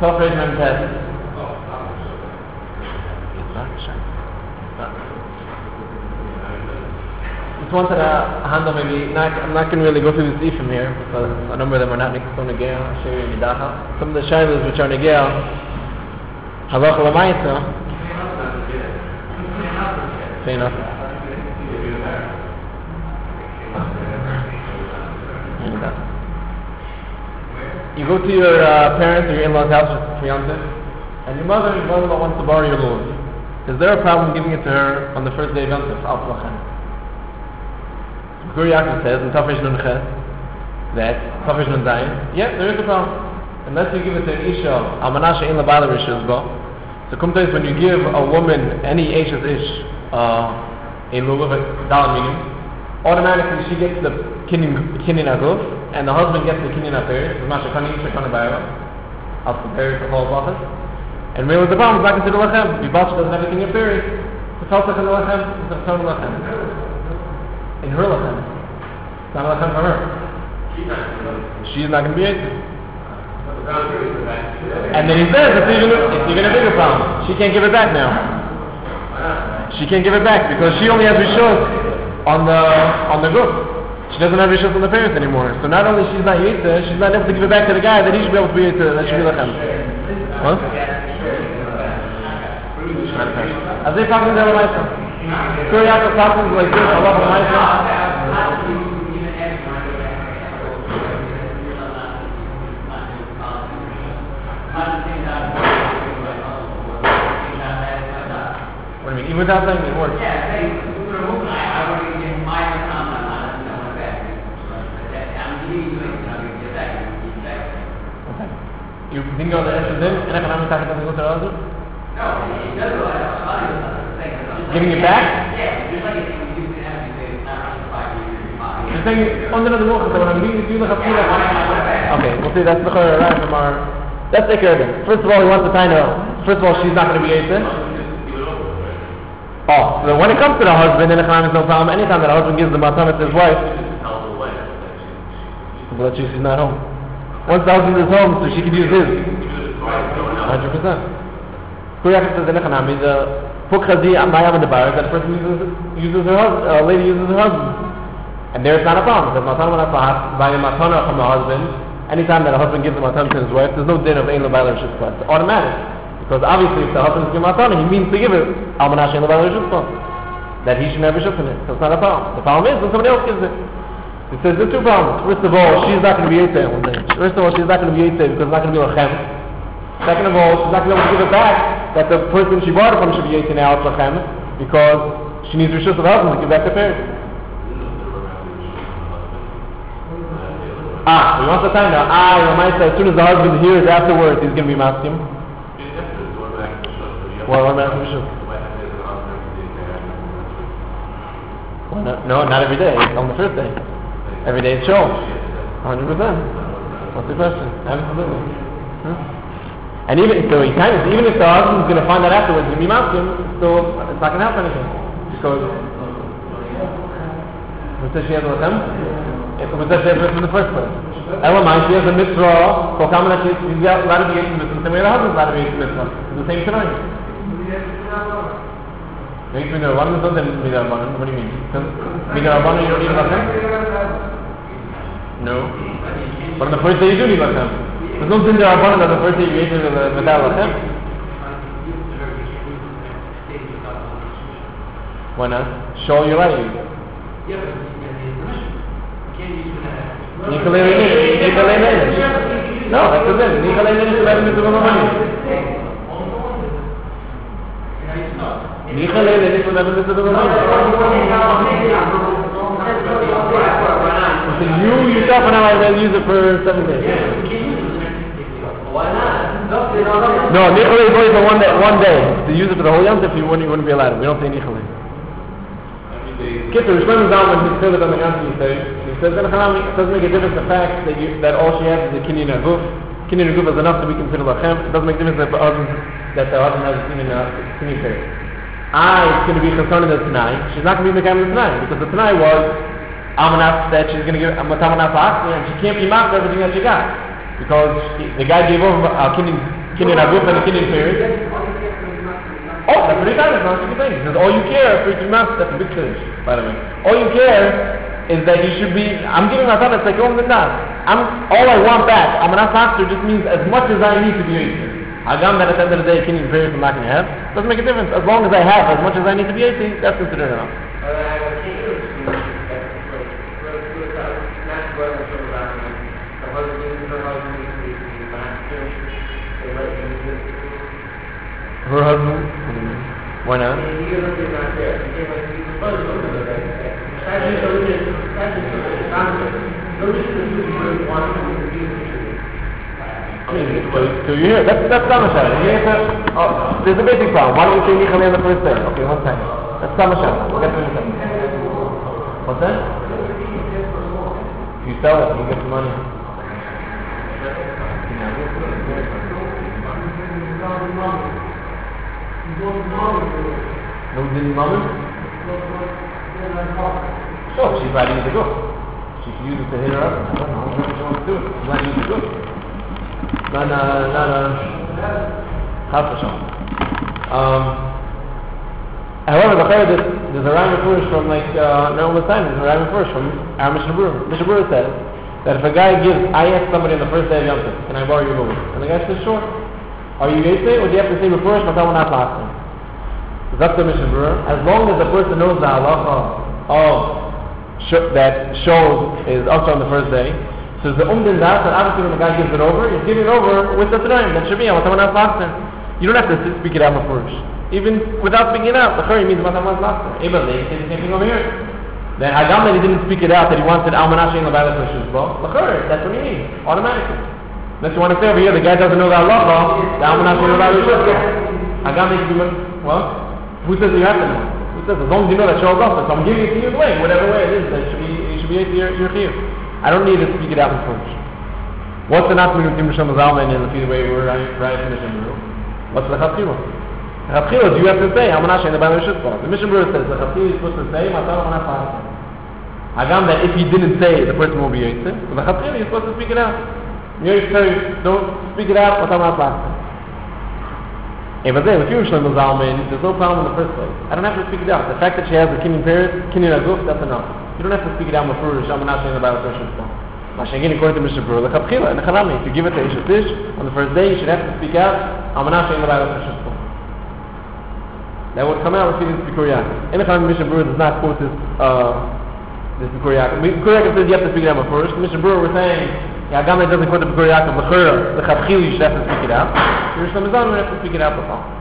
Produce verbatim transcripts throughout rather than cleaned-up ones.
Tofresh Mem Tes. Just wanted to handle maybe, not, I'm not going to really go through this from here because a number of them are not next to Negea, I'll show you in Midacha. Some of the shilas which are Negea, Halacha L'Maisa. Say enough. You go to your uh, parents or your in-laws' house for Yom Tov, and your mother, your mother wants to borrow your lulav. Is there a problem giving it to her on the first day of Yom Tov? Al Tlachem. Gur Yaakov says in Tafresh Nun Ches that Tafresh Nun Zayin, yeah, there is a problem. Unless you give it to an Isha, Al Manashe in the Bala Rishus Go. So come to when you give a woman any Isha's Ish uh, a lulav, Dal meaning, automatically she gets the kinyan aguf, and the husband gets the kinyan aperis. It's not shekani, shekani bayra. I'll compare it to whole office. And really the problem is not considered lachem. If Yibach doesn't have a kinyan aperis, it's also in the lachem, it's a ton of lachem. In her lachem. It's not a lachem for her. She's not going to be able to. And then he says, it's even, it's even a bigger problem. She can't give it back now. She can't give it back because she only has rishos on the on the group. She doesn't have rishos on the parents anymore. So not only she's not yitza, she's not able to give it back to the guy that he should be able to be yitza, that should be lachem. What? As they talk in the Lamaisa. Gur Yaakov talking like this, Allah Lamaisa. What do you mean? Even without saying it works? You think of the essence in, and economic talk doesn't go to the other? No, it does go to giving it back? Yeah, just like if you do have to not five years. You're saying, under the law, when I'm reading you, look up to okay, we'll see, that's the right from our. Let's take care of it. First of all, he wants to find out. First of all, she's not going to be Yetzer. Oh, so when it comes to the husband, then economic is no problem. Anytime that a husband gives the matam to his wife, but she's not home. Once the husband is home, so she could use his. one hundred percent. Gur Yaakov says, the Pukhazi Amayam in the bar, that person uses, uses her husband, a lady uses her husband. And there's not a problem. The matana when by a matana from the husband, anytime that a husband gives a matana to his wife, there's no din of Ein L'Bayla Rishus. It's automatic. Because obviously if the husband is giving matana, he means to give it Al Manash Ein L'Bayla Rishus. That he should have Rishus in it. So it's not a problem. The problem is when somebody else gives it. It says there's two problems. First of all, she's not going to be Yetzer one day. First of all, she's not going to be Yetzer because it's not going to be Lachem. Second of all, she's not going to be able to give it back that the person she bought it from should be Yetzer now, it's Lachem, because she needs Rishus of the husband to give back the parents. Ah, so he wants to time now. Ah, you might say as soon as the husband hears afterwards, he's going to be Maskim. Well, I'm asking Rishus. Well, no, no, not every day. On the first day. Every day it's shown. one hundred percent. What's the question? Absolutely. Hmm? And even so, he kind of, even if the husband's going to find out afterwards, he's going to be masking, so it's not going to help anything. Because who says she has a lachem? Who says she has a lachem in the first place? Elamai, she has a mitzvah, so come that she's allowed to be eight mitzvah, the same way the husband's allowed to be eight mitzvah. It's the same tonight. Maybe between the Rabbanim and the Rabbanim. What do you mean? Between the Rabbanim, you don't need lachem? No. But on the first day you do need lachem. There's no sin to Rabbanim that the first day you ate with without lachem. Why not? Show your right. Nikolay Lenin. Nikolay Lenin. No, that's the thing. Nikolay Lenin is letting me do the money. Nikolay Lenin is letting me do the money. So you yourself and I will use it for seven days. Why not? No, Nikolay is only for one day. One day. To use it for the whole Yom Tov, you wouldn't, you wouldn't be allowed. We don't say Nikolay. Kitzur, Shlomo Zalman, he says it on the Yom Tov, he says that it doesn't make a difference the fact that you, that all she has is a kinyan aguf. Kinyan aguf is enough to be considered lachem. It doesn't make a difference that the husband, that the husband has a kinyan period. I is going to be chassan in the Tanai. She's not going to be mekayim in the Tanai because the Tanai was Amanaf that she's going to give Matamanaf Achli and she can't be marked for everything that she got. Because the guy gave over uh, Kinyan Aguf and the Kinyan period. Oh, that's what he said. It's not a thing. He says, all you care for three months, that's a big change, by the way. All you care is that you should be, I'm giving my thought, it's like, oh, that. I'm, all I want back, I'm not faster, just means as much as I need to be eighty. Hagam that at the end of the day, Kinyan period I'm not going to have, doesn't make a difference. As long as I have as much as I need to be eighty, that's considered enough. Her husband? Why not? I mean, so, so you're here. That's, that's Samashah. Oh, there's a basic problem. Why don't we say Nichal in the first day? Okay, one second. That's Samashah. We'll get to it in a second. What's that? If you sell it, you get the money. No didn't moment? Sure, she's not using the go. She can use it to hit her up. I don't know, whatever she wants to do it. She's not using the go. No, no, no, no. Um, however, the Chayr, there's a rhyme first from like, uh, no one time, there's a rhyme first from our Mishnah Berurah. Mishnah Berurah says that if a guy gives, I ask somebody on the first day of Yom Tov, can I borrow your movie? And the guy says, sure. Are you Yosei, or do you have to say first, but someone not last time? That's the Mishnah Berurah. As long as the person knows the halacha of sh- that shows is also on the first day, so the umdin das, and obviously when the guy gives it over, he's giving it over with the time. That should be, someone not last time. You don't have to speak it out first. Even without speaking it out, the Chari means someone not last time. Even they say the same thing over here. Then Hagam that he didn't speak it out, that he wanted Almanash in the Bible Christians, well, the Chari, that's what he means, automatically. Unless you want to say over here, the guy doesn't know the halacha, the Almanash in the Bible Christians. Hagam makes you, well, who says you have to know? Who says as long as you know that shows off, so I'm giving it to you away, whatever way it is, that should be, it should be your, your chiyuv. I don't need to speak it out in first. What's the not between Misham Zalman and the way we're right in the Mishnah Berurah? What's the Chatchila? The Chatchila is you have to say, Amanash in the Bible Shishbah. The Mishnah Berurah says, the Chatchila is supposed to say, Matar Amanash Ha'aseh. Hagam that if he didn't say it, the person will be Yosei. So the Chatchila is supposed to speak it out. Yosei, don't speak it out, Matar Amanash Ha'aseh. Hey, but then, if you're Shlomo Zalman, there's no problem in the first place. I don't have to speak it out. The fact that she has the Kinyan period, Kinyan Aguf, that's enough. You don't have to speak it out with Furush, Amanash in the Bible Shishbah. Mashagin, according to Mishnah Berurah, the Chatchila, and the Chanami, if you give it to Isha Tish, on the first day, you should have to speak out, Amanash in the Bible Shishbah. That would come out if you didn't speak Bikur Yaakov. In the Chanami, Mishnah Berurah does not quote this, uh, this Bikur Yaakov. Bikur Yaakov says you have to speak it out with Furush. Mishnah Berurah we're saying, yeah, Gamma doesn't quote the Bikur Yaakov, the Chura, the Chatchila, you should have to speak it out. Your Shlomo Zalman, you have to speak it out with all.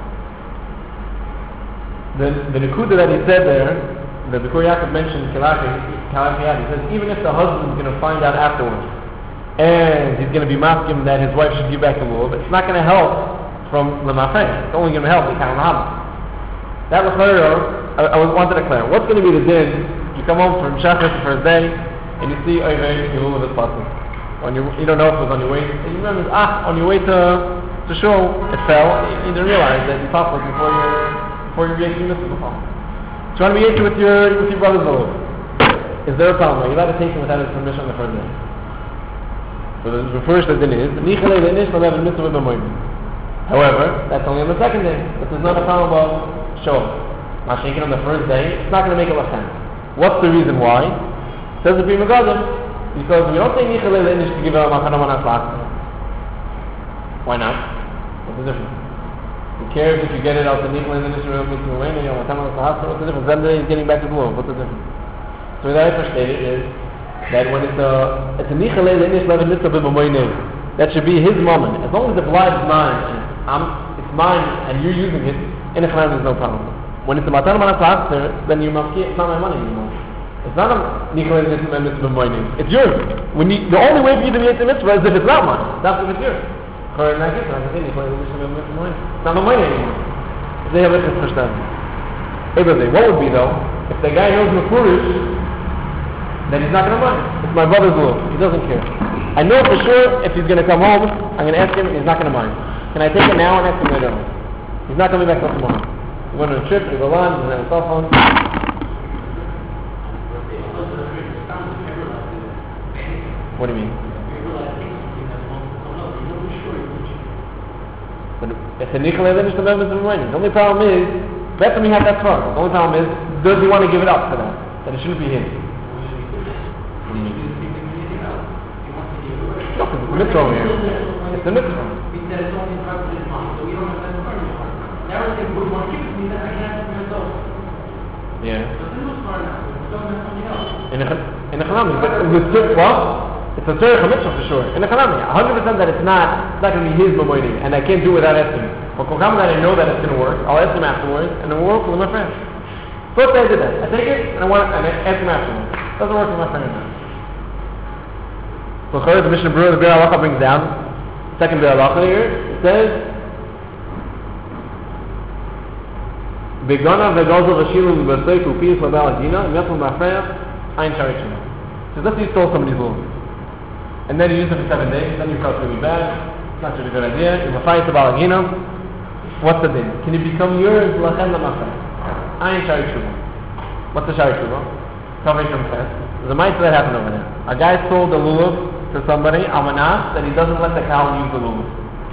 The, the Nekuda that he said there, the Bikur Yaakov mentioned Kalachi, he says even if the husband is going to find out afterwards, and he's going to be masking that his wife should give back the lulav, it's not going to help from the mafeh. It's only going to help the Kalam. That was I, I wanted to declare. What's going to be the din? You come home from Shachar the first day, and you see, oh, your lulav is possible. On your, you don't know if it was on your way. And you remember, ah, on your way to to show, it fell. You didn't realize that you popped before your before your reaction missed the fall. So you want to be able with your with your brother's lulav. Is there a problem? You're allowed to take him without his permission on the first day. So the, the first din is Nichalei Leinish Malav Mitzvah B'Moyim. However, that's only on the second day. But there's not a problem about show. Not shaking on the first day. It's not going to make a lachan. What's the reason why? Says the Pri Megadim. Because we don't say Nichalei Leinish to give a Machanam Anas last. Why not? What's the difference? Who cares if you get it out the Nichalei Leinish or Mitzvah B'Moyim or Machanam Anas? What's the difference? Then he's getting back to the law. What's the difference? So the way I understand it is that when it's a it's a Nichalei Leinish Lev Mitzvah B'Moyim, that should be his moment. As long as the blood is mine and I'm, it's mine and you're using it, in a Chanan there's no problem. When it's a Matan Manas La'aster, then you must it's not my money anymore. It's not a Nichalei Leinish Lev Mitzvah B'Moyim. It's yours. When you, the only way for you to make the mitzvah is if it's not mine. That's if it's yours. It's not my money anymore. They have it to understand. What would be though? If the guy knows Mefurish, then he's not going to mind. It's my brother's law. He doesn't care. I know for sure if he's going to come home, I'm going to ask him, and he's not going to mind. Can I take it now and ask him later on? He's not coming back till tomorrow. He went on a trip, he go on, he has a cell phone. What do you mean? But if the Nikolai then is the members of the money. The only problem is, that's when we have that problem. The only problem is, does he want to give it up for that? That it shouldn't be his. No, because it's a mitzvah over here. It's a mitzvah. Yeah. In a in a Chalami, but with well, it's a tzorich mitzvah for sure. In a Chalami, one hundred percent that it's not, it's not going to be his memory, and I can't do it without asking. But Kokam that I know that it's going to work, I'll ask him afterwards, and it will work with my friend. First I did that. I take it, and I want, and I ask him afterwards. It doesn't work with my friend now. So Chayr, the Mishnah Berurah, the Bir Halacha brings down, second Bir Halacha here, it says, Begana vegozo vashilu v'basei kupiyas l'bal adina, yatl ma'afreya, ein shari shema. So let's say you stole somebody's loan. And then you use it for seven days, then you felt really bad, it's not such a good idea, you mafayit to balagina, what's the din? Can it become yours, lachem l'mafreya? Ein shari shema. What's the shari shema? Covering from fest. There's a mitzvah that happened over there. A guy sold a lulav to somebody, almanas, that he doesn't let the cow use the lulav.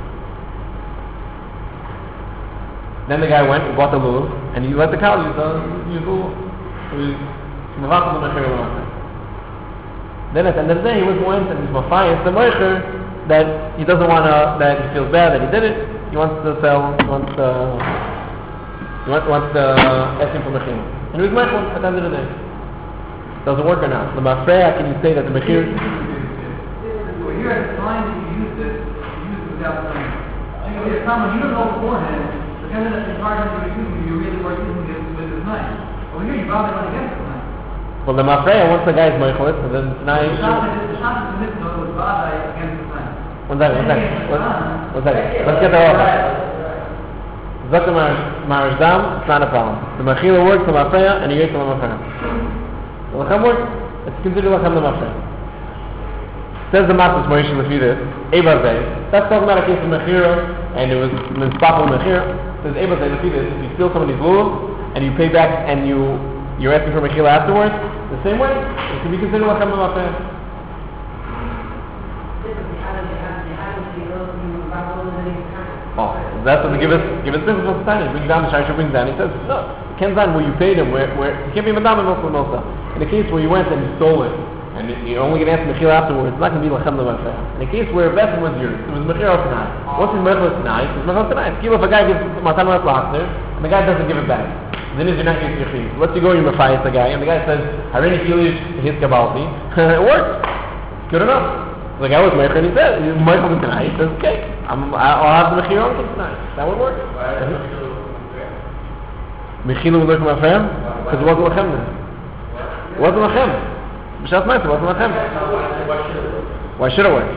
Then the guy went and bought the lulav, and he let the cow use the use the lulav. So he's mavachal the mechir l'mafreya. Then at the end of the day, he was went and he's mafayis the meicher that he doesn't want to, that he feels bad that he did it. He wants to sell, he wants to, he wants, wants to ask him for mechir. And he was meicher at the end of the day. Does it work or not? The mafreya, can you say that the mechir? Well, here at the time that you used it, you used it without saying. I think at the time when you don't know beforehand, the kind of that hard to refuse you, you really were using it with his knife. Over here, you probably went against the knife. Well, the mafreya, once the guy is meichelit, and then tonight. The shot is the mitzvah was bad against the knife. One second, one second. One second. Let's get that off. Zakta Marishdam, it's not a problem. The mechila works, the mafreya, and the yek the mafreya. The lachem works, it's considered lachem the mafreya. Says the Master Moshe Lefidus, Ebazeh. That's talking about a case of mechira, and it was mispapel mechira. Says Ebazeh Lefidus, if you steal somebody's lulav, and you pay back, and you, you're asking for mechila afterwards, the same way, it can be considered lachem the mafreya. Oh, that's what the give us, give us business what's tiny. Brings down the Sharsha brings down. He says, no, Kenzan, where you paid him, where, where, you can't be madam and also nosa. In the case where you went and you stole it, and you're only going to ask mechila afterwards, it's not going to be lachem the mafreya. In the case where Bethel was yours, it was mechila tonight. Once it's mechila tonight, it's mechila tonight. If a guy gives matan mat lachner, and the guy doesn't give it back, then you're not using your fees. Let's you go, you mafayis the guy, and the guy says, Harini Kilish, his kabalti. It works. It's good enough. The guy was meicher, and he said, he's meicher tonight. He says, okay, I'm, I'll have the mechila on tonight. That would work. Mechila would look at my friend, because it wasn't lachem then. It wasn't lachem. B'shat Ma'aseh, it wasn't lachem. Why should it work?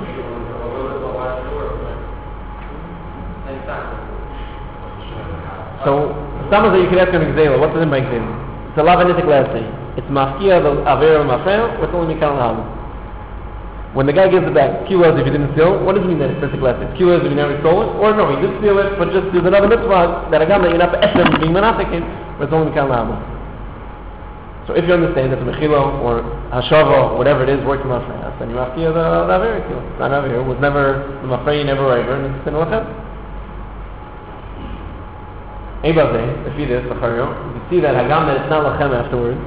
So, some of that you could ask an example. What's the name by example? It's a lavanitic last day. It's mafkia the avera mafreya, or it's only mikal halu. When the guy gives it back, kilos if you didn't steal, what does it mean that it's perfect last day? Kilos if you never stole it, or no, he did steal it, but just there's another mitzvah that again that you're not eshem being manafikin, but it's only mikal halu. So if you understand that the mechila or hashava, whatever it is, works in mafreya, then you mafkia the the avera kilo. It's not over here. It was never the mafreya, never over, and it's still lachem. Ebazeh, if you this, you can see that Hagam that it's not lachem afterwards.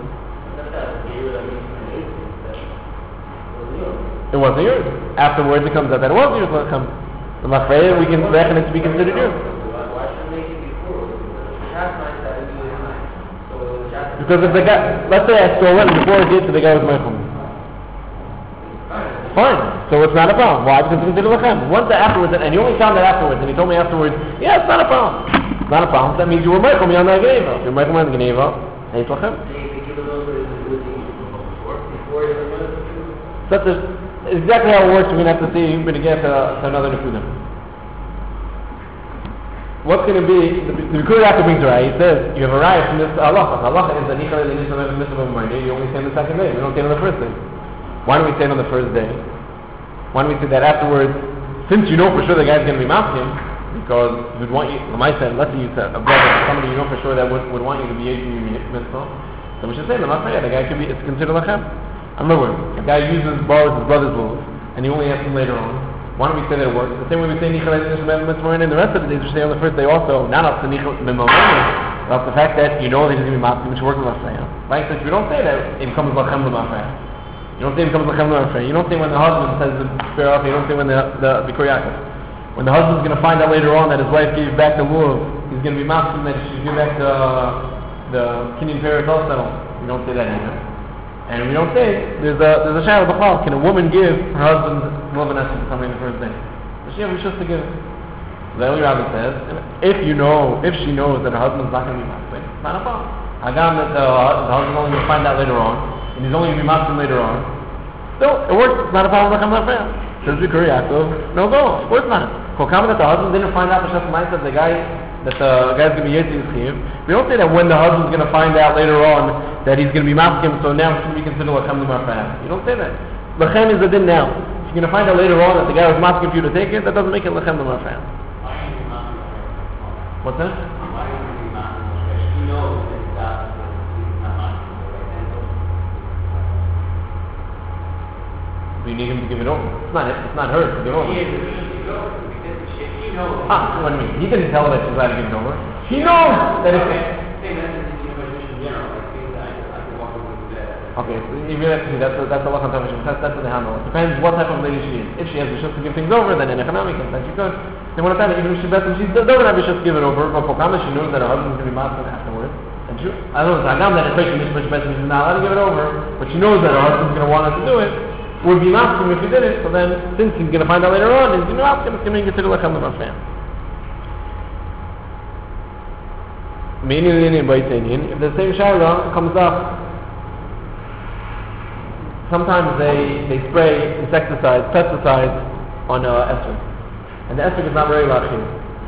It wasn't yours. Afterwards it comes out that it was yours lachem. The mafreya we can reckon it to be considered yours. Because if the guy, let's say I stole it and before I did, so the guy was meichel. Fine. So it's not a problem. Why? Because it's considered lachem. Once that afterwards, and you only found that afterwards, and you told me afterwards, yeah, it's not a problem. It's not a problem. That means you were meichel me on that geneva. If you're meichel me on the geneva, it's lachem. That's exactly how it works. We're going to have to see. We're going to get to, to another nekuda. What's going to be the Bikur Yaakov brings a raya. He says you have a raya from this halacha. Halacha is that nichal the nisal of mitzvah of Monday. You only say on the second day. We don't say on the first day. Why don't we say it on the first day? Why don't we say that afterwards? Since you know for sure the guy's going to be masking, because you'd want you. My said, let's say you said a brother, somebody you know for sure that would, would want you to be yeshim your mitzvah. So we should say the mafreya. The guy could be. It's considered lachem. I'm not worried. A guy uses borrows his brother's lulav, and he only asks him later on. Why don't we say that it works? The same way we say Nichel Mitzvah, and the rest of the days we say on the first day also, not off the Nichel Mitzvah, but off the fact that you know that he's going to be Mafskim, which works with Lafayah. Right? So if you don't say that, it becomes Lachem L'Mafayah. You don't say it becomes Lachem L'Mafayah. You don't say when the husband says the spare off, you don't say when the, the Bikur Yaakov. When the husband's going to find out later on that his wife gave back the lulav, he's going to be Mafskim, that she should give back the, the Kinyan Paris also. We don't say that either. And we don't say, there's a there's a shadow of the call. Can a woman give her husband lulav and esrog to somebody in the first day? Does she have a shus to give it? The Eli Rabbi says, if you know, if she knows that her husband's not going to be Mafskim, it's not a problem. Hagam that the, the husband's only going to find out later on, and he's only going to be Mafskim later on. Still, it works. It's not a problem. Like I'm not fair. Says Bikur Yaakov, no go. Of course not. Kolkama that the husband didn't find out the shas mind that the guy that the guy's going to be Yetzi Yitzchiv. We don't say that when the husband's going to find out later on that he's going to be Mafskim, so now it's going to be considered Lachem L'Mafayah. You don't say that. Lachem is the din now. If you're going to find out later on that the guy was Mafskim for you to take it, that doesn't make it Lachem L'Mafayah. What's that? He knows that he's not Mafskim. You need him to give it over. It's not it's not her to give it over. He is the need to give it over because he knows. Ah, what do you mean? He didn't tell her that she's allowed to give it over. He knows that it's... Same as in the position in general. Like things that I can walk away with that. Okay, so you really have to see, that's a, that's a lot of time. That's, that's what they handle. It depends what type of lady she is. If she has a shus to give things over, then in economic, then she could. Then one time, even if she bets and she doesn't have a shus to give it over, but for Kama, she knows that her husband's going to be Mafskim afterwards. And she, I don't know, I know that especially if she bets and she's not allowed to give it over, but she knows that her husband's going to want her to do it, would be Mafskim if he did it, so then, since he's going to find out later on, he's going to Mafskim, it's going to be considered Lachem L'Mafayah. Meaning in Indian by Indian, if the same Shaila comes up, sometimes they, they spray insecticides, pesticides on uh, esrog. And the esrog is not very lucky.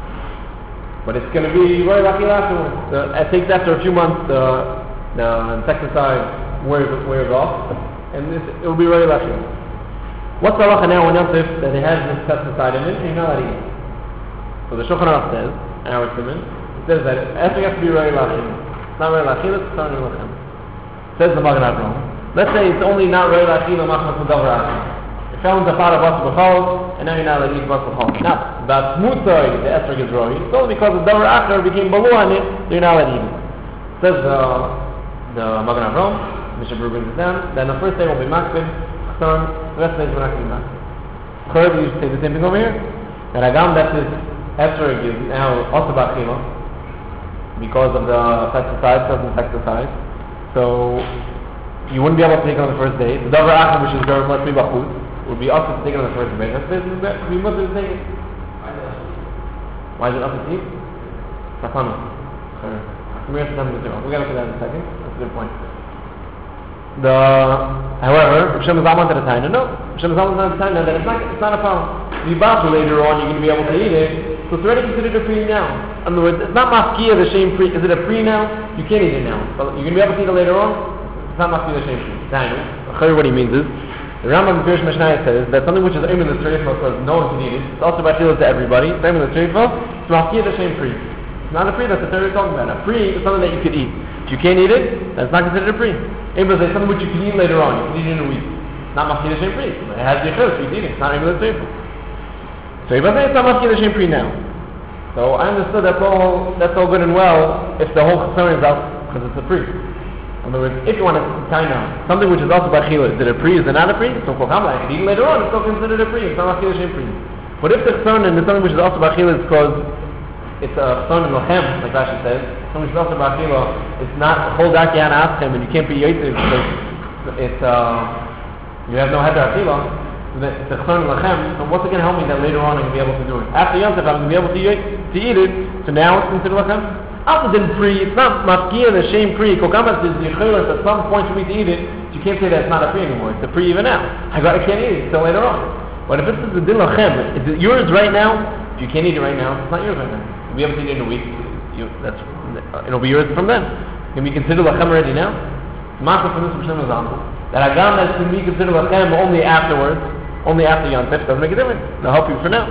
But it's going to be very lucky afterwards. The, it takes after a few months the, the insecticide wears, wears off, and this, it will be very lucky. What's the halacha now in Yom Tov that it has this pesticide in it and you're not allowed to eat? So the Shulchan Aruch says, our Simon, it says that esrog has to be very lucky. It's not very lucky, it's not very lucky. Says the Magen Avraham. Let's say it's only not very lucky, no machmas for davar achim. It fell into part of basar b'chol, and now you're not allowed to eat basar b'chol. Now, the smoothside, the esrog is roy. It's only because the davar achar became balu on it, so you're not allowed to eat it. Says the the Magen Avraham, Mishnah Berurah brings it down, that the first day will be makbid, chassan, the rest of the days we're not going to be makbid. Chayv, you say the same thing over here. And agam that this esrog is now also b'achila, because of the pesticide, plus insecticide. So you wouldn't be able to take it on the first day. The davar achar, which is very much bachut, would be also to take it on the first day. That's basically that. We must take it. Why is it up to eat? Safana. We're going to look at that in a second. That's a good point. The, however, if Shem is Amat at a time, no. If Shem is Amat at a time, then it's not, it's not a problem. The basu later on, you're going to be able to eat it. So it's already considered a pre now. In other words, it's not mafkiya the same pre. Is it a pre now? You can't eat it now. But you're going to be able to eat it later on. It's not mafkiya the same pre. Daniel. What he means is, the Rambam in Pirush Mishnayos says that something which is aim in the treifa because no one can eat it. It's also bachila to everybody. It's aim in the treifa. It's mafkiya the same pre. It's not a pre. That's the Torah talking about. A pre is something that you could eat. If you can't eat it, that's not considered a pre. Aim is something which you can eat later on. You can eat it in a week. It's not mafkiya the same pre. It has the yichus. You can eat it. It's not aim in the treifa. So if I say it's not mafkiya the same pre now. So I understood that's all that's all good and well if the whole concern is out because it's a pre. In other words, if you want to tie now something which is also bachila, is it a pre, is it not a pre? So kolkama, I can eat later on, it's still considered a pre, it's not mafkiya the same pre. But if the concern and something which is also bachila is because it's a concern in lachem, like Rashi says, something which is also bachila, it's not whole dakiyan aschem and you can't be yaitziv because it's uh you have no heter achila. It's a chon lachem, so what's it going to help me that later on I'm going to be able to do it? After Yom Tov, I'm going to be able to eat, to eat it, so now it's considered lachem? Also didn't pre, it's not mafkiya the same pre, kokamas is the yichilus at some point for me to eat it, so you can't say that it's not a pre anymore, it's a pre even now. I got, I can't eat it until later on. But if this is the din lachem, is it yours right now? If you can't eat it right now, it's not yours right now. You'll be able to eat it in a week, you, that's, it'll be yours from then. Can we consider lachem already now? Matzah from this Mishnah example, that agam that can be considered lachem only afterwards, only after Yom Tov, doesn't make a difference. They'll help you for now.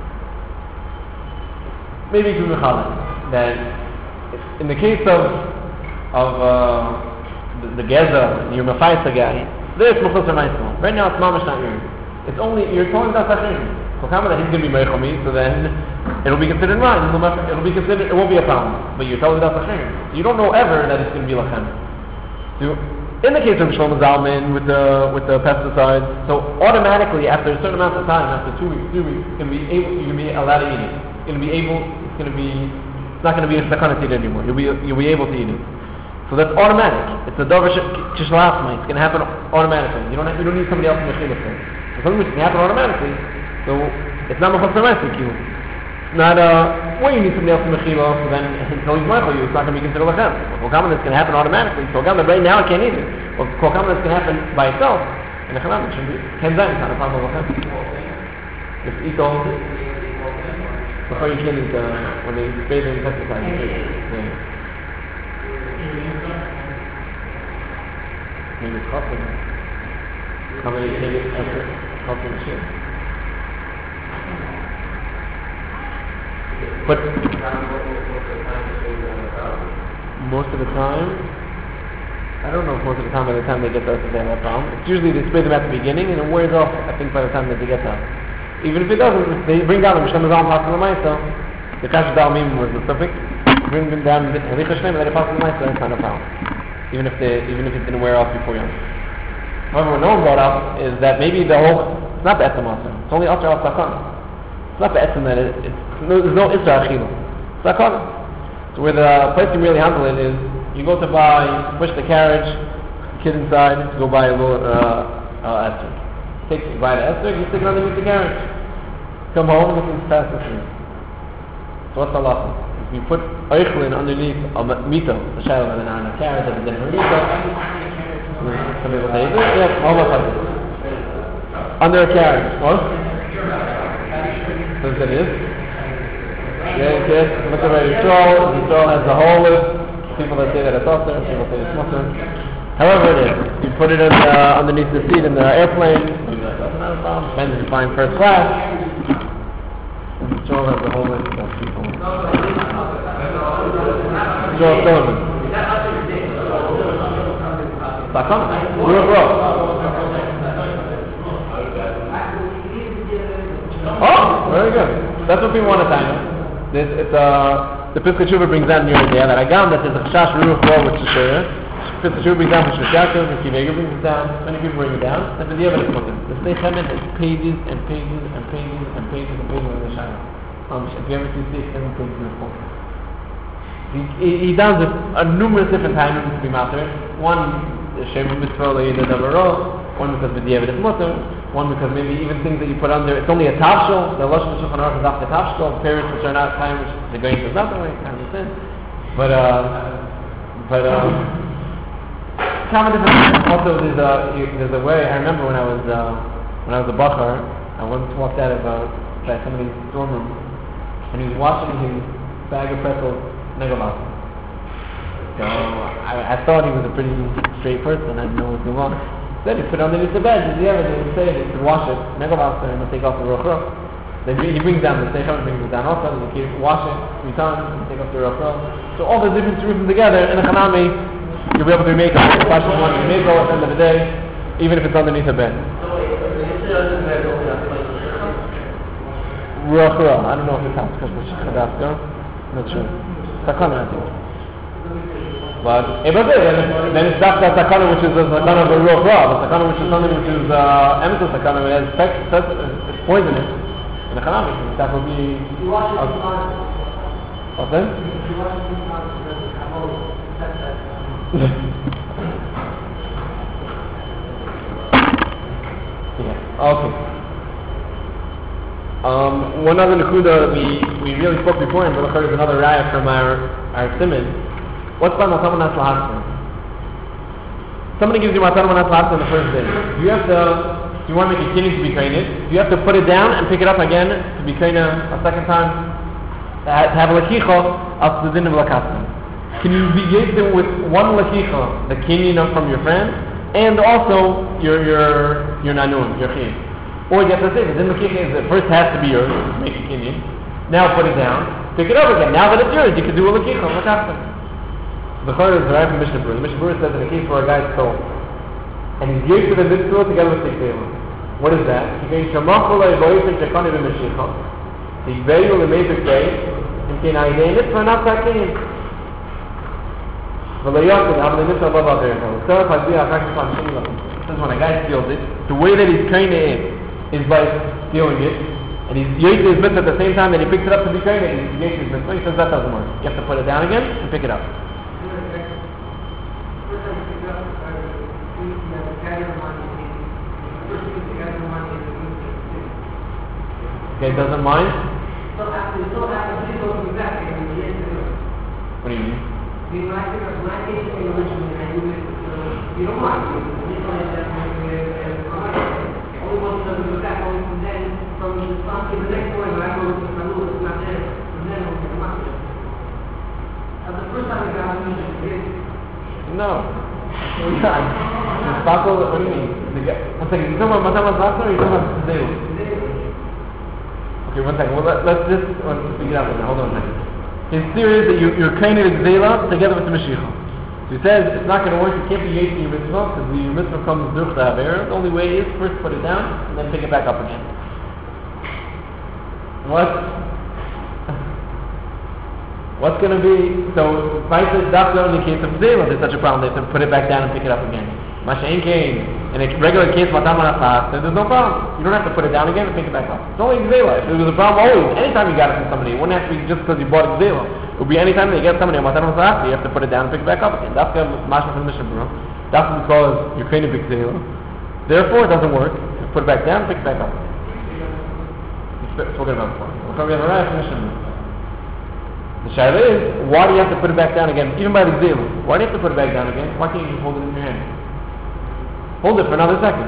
Maybe you can be that in the case of of uh, the, the Geza, your Mafaisa guy, there's Mechus Ramaismo. Right now it's mamash not yours. It's only, you're telling that Sachin. Kokama that he's going to be meichel me, so then it'll be considered mine. It'll be considered, it won't be a problem. But you're telling that's lachem. So you don't know ever that it's going to be lachem. So in the case of Shlomo Zalman with the with the pesticides, so automatically after a certain amount of time, after two weeks, three weeks, you're going to be able, you're going to be allowed to eat it. You're going to be able, it's going to be, it's not going to be a sakana to eat anymore. You'll be you'll be able to eat it. So that's automatic. It's a davar kishlafmai. It's going to happen automatically. You don't have, you don't need somebody else to mechila for it. So something which can happen automatically. So it's not mechal samesik. It's not uh when you need somebody else to mechila. So then until he's mechal you, it's not going to be considered lachem. Kokam that's going to happen automatically. So kokam right now I can't eat it. Or kokam that's going to happen by itself. And the chalam should be ten times not a problem lachem. Just eat the whole thing. Before you can't eat uh, when they spray the pesticides. Yeah. Maybe it's costing it. How many maybe it's costing the shit. But most of the time, I don't know if most of the time by the time they get there they have that problem. It's usually they spray them at the beginning and it wears off, I think, by the time that they get there. Even if it doesn't, if they bring down the Mishnah Mazal and pass the Maisa, the Kash Dal Mim was the suffix, bring them down the Haricha Shem and let it pass the Maisa, it's not a problem. Even if they, even if it didn't wear off before Yom. However, what no one brought up is that maybe the whole, it's not the etzem also. It's only Asher al-Sakana. It's not the etzem that it, it's, no, there's no Isra Achilo. Sakana. So where the place can really handle it is, you go to buy, push the carriage, kid inside, to go buy a little, uh, uh, Esther. Take, you buy the Esther, you stick it underneath the carriage. Come home, looking fast and free. So what's the halacha? You put Eichlin underneath a mito, the shadow of an on a carrot that is in a mito. Some people say, yeah, almost like this. Under a carrot. What? So it is. Yeah, yes. Look at where you throw. You throw has the hole with. People that say that it's also, people say it's mutter. However it is. You put it in, uh, underneath the seat in the airplane. Maybe that's not a problem. Depends if you're flying first class. The control has the whole list of people. Joel Sullivan. Sakana. Ruach Ra. Oh, very good. That's what people want to time. This, it's uh, the Piskei Teshuva brings down the idea that I got that there's a Chash Ruach Ra which is there. Piskei Teshuva brings down which is Yaakov, and Kivega brings it down. Many people bring it down. That's the idea of it. The Snei Chemet has pages and pages and pages and pages and pages in the Shana. Um, if you ever see six, seven pages in the book. He, he, he does this a numerous different times to be matter. One, the Shem Mitzvah, the Davaro. One because B'diavad is mutter. One because maybe even things that you put under, it's only a tafshel. The Lashon Shulchan Aruch is after tafshel. Periods which are not time which the going is not the way, kind of sin. But uh, but um, common different. Also, there's a there's a way. I remember when I was uh, when I was a bachar, I once walked out of uh, by somebody's dorm room, and he was washing his bag of pretzels. Negavas. So I, I thought he was a pretty straight person. I didn't know what was going on. Then he put it underneath the bed. He didn't say it. He could wash it. Negavas, and he'll take off the ruach ra. Then he brings down the seichel, brings it down also. Then he wash it three times and take off the ruach ra. So all the different roofs together in a chanami, you'll be able to make it. The question one you make it at the end of the day, even if it's underneath the bed. Ruach ra. I don't know if it's house because it's chadafka. I'm not sure. Sakana, I think. But if it's then, then it's not that sakana which is the sakana of the ruach ra, the sakana which is something which is uh, emetz sakana, it has sex, it's poisonous. In the chanami, that would be. What's that? Yeah. Okay. Um, one other nekuda we we really spoke before, and there's another raya from our our simon. What's by Matan Manas Lahasra? Somebody gives you Matan Manas Lahasra on the first day. You have to, if you want to make a kidney to be kainit, you have to put it down and pick it up again to be kainit a second time. To have a lakicha of the din of lakasna. Can you be yet with one lakicha, the kinyan from your friend, and also your your your nanun, your chiyuv? Or you have to say, the din lakicha is that first has to be yours, make a kinyan. Now put it down, pick it up again. Now that it's yours, you can do a lakicha, lakasna. The Chor is right from Mishnah Berurah. The Mishnah Berurah says in a case where a guy stole, and he's used to the mitzvah together with six tables. What is that? He says, Shamachulay Boyfin Shekani B'Mashicha. The Gveyu L'Meizik Day. And Ken Aydei Mitzvah not Sakin. V'Layakid Avle Mitzvah Baba Verta. Sarah Pazbi HaKakish Pan Shimla. This is when a guy steals it. The way that he's training it is by stealing it. And he's Yosef his mitzvah at the same time that he picks it up to be trained it. He's Yosef his mitzvah. He says that doesn't work. You have to put it down again and pick it up. Okay, doesn't mind? So after, so after, please go to the back and you get to do it. What do you mean? When I pick up, when I take it originally, I do it, you don't mind to do it. You don't like that, and only once it doesn't go back, only from then, from the spot to the next one, when I go to the Malul, it's not there, from then on, it's not there. That's the first time I got to mention it. No. The sparkle, what do you mean? The guy, one second, you talking about Matamas Lasa or you talking about Zeu? Okay, one second. Well, let, let's just let's figure out. Hold on a second. His theory is that you, you're training the Zela together with the Mashiach. So he says it's not going to work. You can't be Yosef your mitzvah because your mitzvah comes durch the Haver. The only way is first put it down and then pick it back up again. What? What's going to be? So Vice is that's the only case of Zela. There's such a problem. They have to put it back down and pick it up again. Mashain came in a regular case, Matam Anachas, there's no problem. You don't have to put it down again and pick it back up. It's only Xela. If there was a problem always, anytime you got it from somebody, it wouldn't have to be just because you bought Xela. It would be anytime that you get somebody on Matam Anachas, you have to put it down and pick it back up again. That's the Mashma from the Mishnah Berurah. That's because you're creating a big Xela. Therefore, it doesn't work. You put it back down, pick it back up. It's spoken about before. We'll come here right from Mishnah Berurah. The shaila is, why do you have to put it back down again? Even by the Xela. Why do you have to put it back down again? Why can't you just hold it in your hand? Hold it for another second.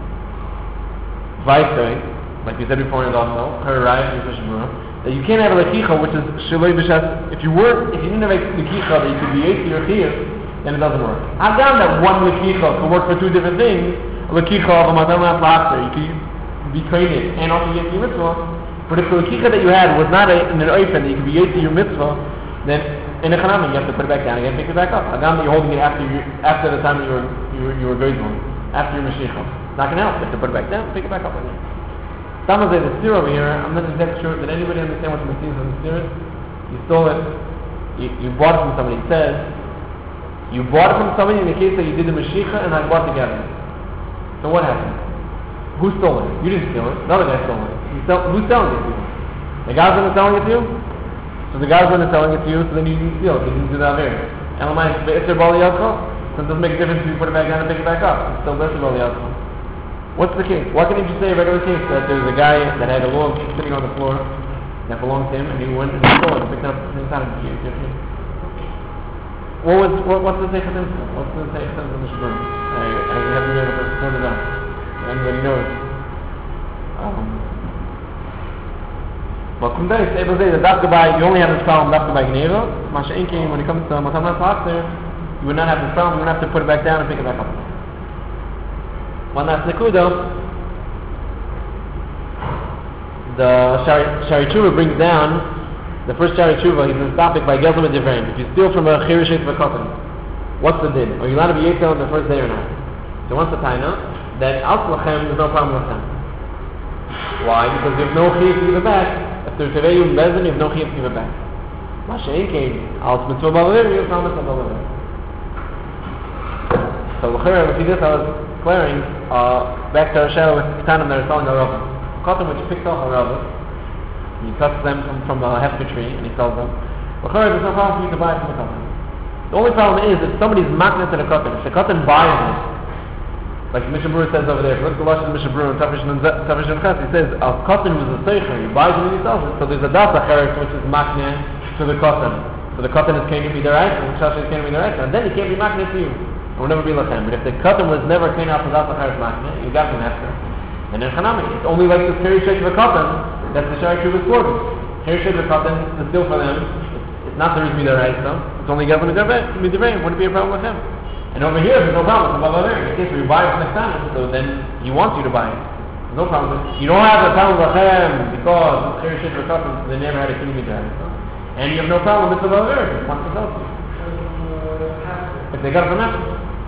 Vice saying, like we said before in also, her right, that you can't have a lekicha, which is shaloi b'shas. If you were, if you didn't have a lekicha that you could be eight to your chiyuv, then it doesn't work. I've done that one lekicha could work for two different things. A lekicha of a matam la'after, you could be created and also get your mitzvah. But if the lekicha that you had was not a, in an oifen that you could be eight to your mitzvah, then in a chanami you have to put it back down again, pick it back up. Agam that you're holding it after you, after the time you were you were you were goyzon. After your Mashiach. It's not going to help. You have to put it back down, pick it back up again. Some of the steer over here, I'm not exactly sure, did anybody understand what the Messiah is on the steer? You stole it, you, you bought it from somebody. It says, you bought it from somebody in the case that you did the Mashiach and I bought together. So what happened? Who stole it? You didn't steal it. Another guy stole it. You sell, who's selling it to you? The guy's going to selling it to you? So the guy's going to selling it to you, so then you didn't steal it. You didn't do that there. Elamai, it's their bali alcohol. So it doesn't make a difference if you put it back down and pick it back up. It's still less of all the outcome. What's the case? Why can't you just say a regular case that there's a guy that had a log sitting on the floor that belonged to him and he went and stole it and picked it up at the same time? What was, what, what's the Sefer Timsa? What's the Sefer Timsa in the Mishnah? I, I haven't been able to turn it out. Anybody knows? Um, but Kumdai is able to say that Dafka by, you only have this problem Dafka by Gneva. Masha Inking, when it comes to Matam La'after, you would not have this problem, you would have to put it back down and pick it back up. One last nekuda. The Shari Tshuva brings down, the first Shari Tshuva, he's in this topic by Gelzim and Divrain. If you steal from a Chirishet V'Kotan, what's the din? Are you allowed to be Yetzel on the first day or not? So what's the taina? That Al Lachem, there's no problem with them. Why? Because you have no Chiyuv to give it back. If there's Teveyu and Bezin, you have no Chiyuv to give it back. Mashayin came, Al Mitzvah Balaver, you have no Mitzvah Balaver. So l'chera, we see this, I was declaring, uh, back to our show with Ketanim that are selling a rubber. Cotton which picks off a rubber, he cuts them from, from a hefker tree and he sells them. L'chera, there's no problem for you to buy it from the cotton. The only problem is if somebody's magnet to the cotton, if the cotton buys it, like the Mishnah Berurah says over there, if you look at the Lashon of the Mishnah Berurah, Tafish and Chas, he says, a cotton was a seicher, he buys it and he sells it. So there's a dasa cheres which is magnet to the cotton. So the cotton is can't be the right, and the shashi is can't be the right, and then he can't be magnet to you. It will never be lachem. But if the cotton was never cleaned out from that lacharis magnet, you got from after. And then chanami, it's only like the Heri Shek of a cotton that the Shari Tshuva is for. Heri Shek of a cotton is still for them. It's, it's not the reason they're right, so it's only given to the Midraim. Wouldn't be a problem with him. And over here, there's no problem. It's about there. In case we buy it from next time, so then he wants you to buy it. No problem. You don't have a problem with lachem because Heri Shek of a cotton, so they never had a king Midraim. And you have no problem with the Bavar. He wants to sell it. If they got it from after.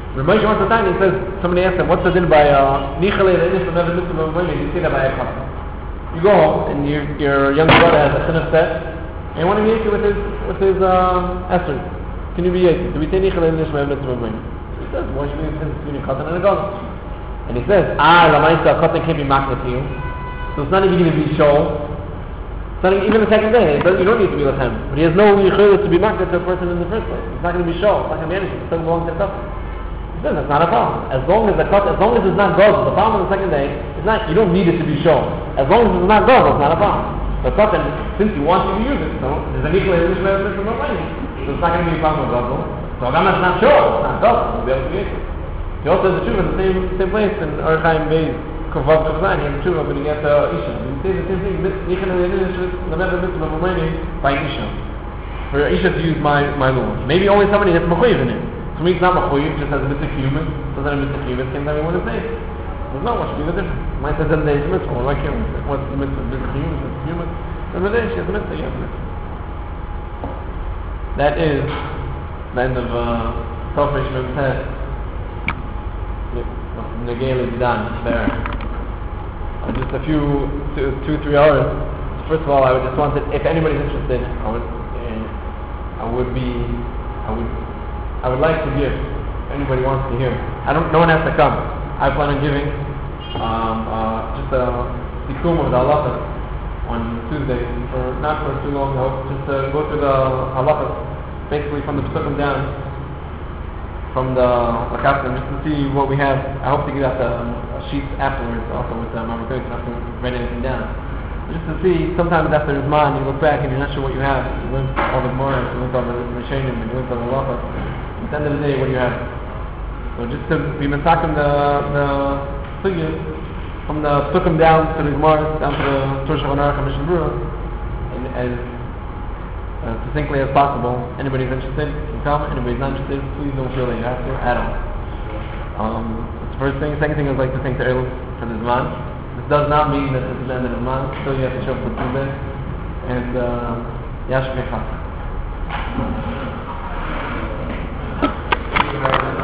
Ramesh wants to tell you, he says, somebody asked him, what's the din by Nichale, the Inish, whenever the mitzvah of women, you say that by a couple. You go home, and your, your younger brother has a chinuch set, and you want to be with his, with his um, Esther. Can you be Yeki? Do we say Nichale, the Inish, whenever the mitzvah of women? He says, why should we be between a cotton and a gadol? And he says, ah, Lamaisa, a cotton can't be magnet to you. So it's not even going to be show. It's not even the second day. You don't need to be with him. But he has no yichud to be magnet to a person in the first place. It's not going to be show. It's not going to be anything. It still belongs to the cotton. He says, that's not a problem. As long as the cotton, as long as it's not gadol, the problem on the second day, it's not, you don't need it to be show. As long as it's not gadol, it's not a problem. The cotton, since you want you to use it, so there's a nickle in this way of this no money. So it's not going to be a problem with gadol. So Agama is not show. It's not gadol. You'll be able to use it. He also has the truth in the same, same place in Orchaim Beis. Kovav Kavzan, he has the truth when he gets uh, Isha. You say the same thing, Nichel and Yiddish, the member of Mitzvah of Romani, by Isha. For Isha to use my, my law. Maybe only somebody that's Mechuyev in it. To me it's not Mechuyev, just has a Mitzvah Kiyumet, doesn't have a Mitzvah Kiyumet, same time we want to say. There's not much to be the difference. Mine says seven days Mitzvah, well, I can't say, what's the Mitzvah, Mitzvah Kiyumet, Mitzvah Kiyumet. Every day she has a Mitzvah, you have a Mitzvah. That is the end of uh, Tofresh Memtet. Negel is done, there. Uh, just a few, two, two, three hours. First of all, I would just want to, if anybody's interested, I would, uh, I would be, I would, I would like to give. If anybody wants to hear, I don't. No one has to come. I plan on giving um, uh, just a tikkun of the halacha on Tuesday, for not for too long. I hope just to go through the halacha, basically from the Pesukim down. From the Lakastim, just to see what we have. I hope to get out the um, sheets afterwards, also with the Mama Kurtz, not to write anything down. Just to see, sometimes after his mind, you look back and you're not sure what you have. You learn all the Gemara, you learn all the Rishonim, you learn all the Halacha. At the end of the day, what do you have? So just to be masakim the the sugya from the Pesukim down to the Gemara, down to the Torah Shulchan Aruch and Mishnah Berurah, and as Uh, succinctly as possible. Anybody's interested, you come. Anybody's not interested, please don't feel that you have to at all. Um, that's the first thing. Second thing, I'd like to thank the Erev for the Zman. This does not mean that this is the end of the Zman. Still, you have to show up for Tuesday. And uh, Yashvei Chag.